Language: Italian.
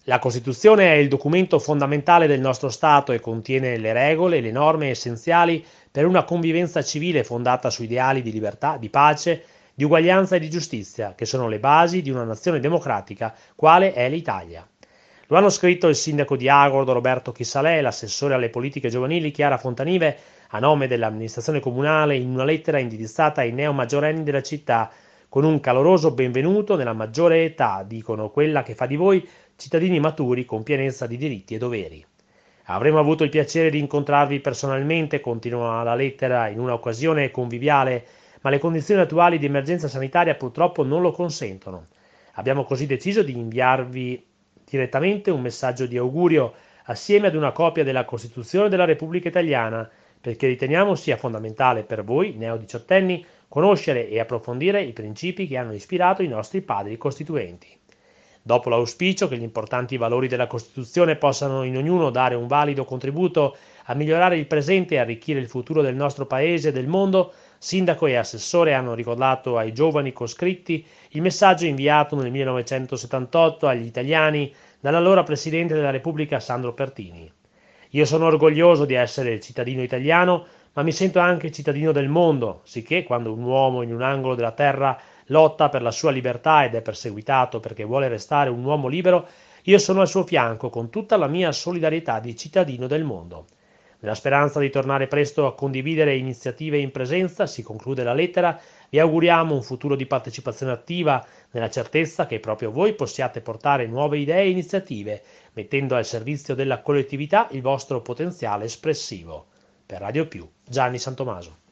La Costituzione è il documento fondamentale del nostro Stato e contiene le regole e le norme essenziali per una convivenza civile fondata su ideali di libertà, di pace, di uguaglianza e di giustizia, che sono le basi di una nazione democratica quale è l'Italia. Lo hanno scritto il sindaco di Agordo Roberto Chisalè e l'assessore alle politiche giovanili Chiara Fontanive a nome dell'amministrazione comunale in una lettera indirizzata ai neomaggiorenni della città con un caloroso benvenuto nella maggiore età, dicono, quella che fa di voi cittadini maturi con pienezza di diritti e doveri. Avremo avuto il piacere di incontrarvi personalmente, continua la lettera, in un'occasione conviviale, ma le condizioni attuali di emergenza sanitaria purtroppo non lo consentono. Abbiamo così deciso di inviarvi direttamente un messaggio di augurio assieme ad una copia della Costituzione della Repubblica Italiana, perché riteniamo sia fondamentale per voi, neo-diciottenni, conoscere e approfondire i principi che hanno ispirato i nostri padri costituenti. Dopo l'auspicio che gli importanti valori della Costituzione possano in ognuno dare un valido contributo a migliorare il presente e arricchire il futuro del nostro Paese e del mondo, Sindaco e Assessore hanno ricordato ai giovani coscritti il messaggio inviato nel 1978 agli italiani dall'allora Presidente della Repubblica Sandro Pertini. Io sono orgoglioso di essere cittadino italiano, ma mi sento anche cittadino del mondo, sicché quando un uomo in un angolo della terra lotta per la sua libertà ed è perseguitato perché vuole restare un uomo libero, io sono al suo fianco con tutta la mia solidarietà di cittadino del mondo. Nella speranza di tornare presto a condividere iniziative in presenza, si conclude la lettera, vi auguriamo un futuro di partecipazione attiva nella certezza che proprio voi possiate portare nuove idee e iniziative, mettendo al servizio della collettività il vostro potenziale espressivo. Per Radio Più, Gianni Santomaso.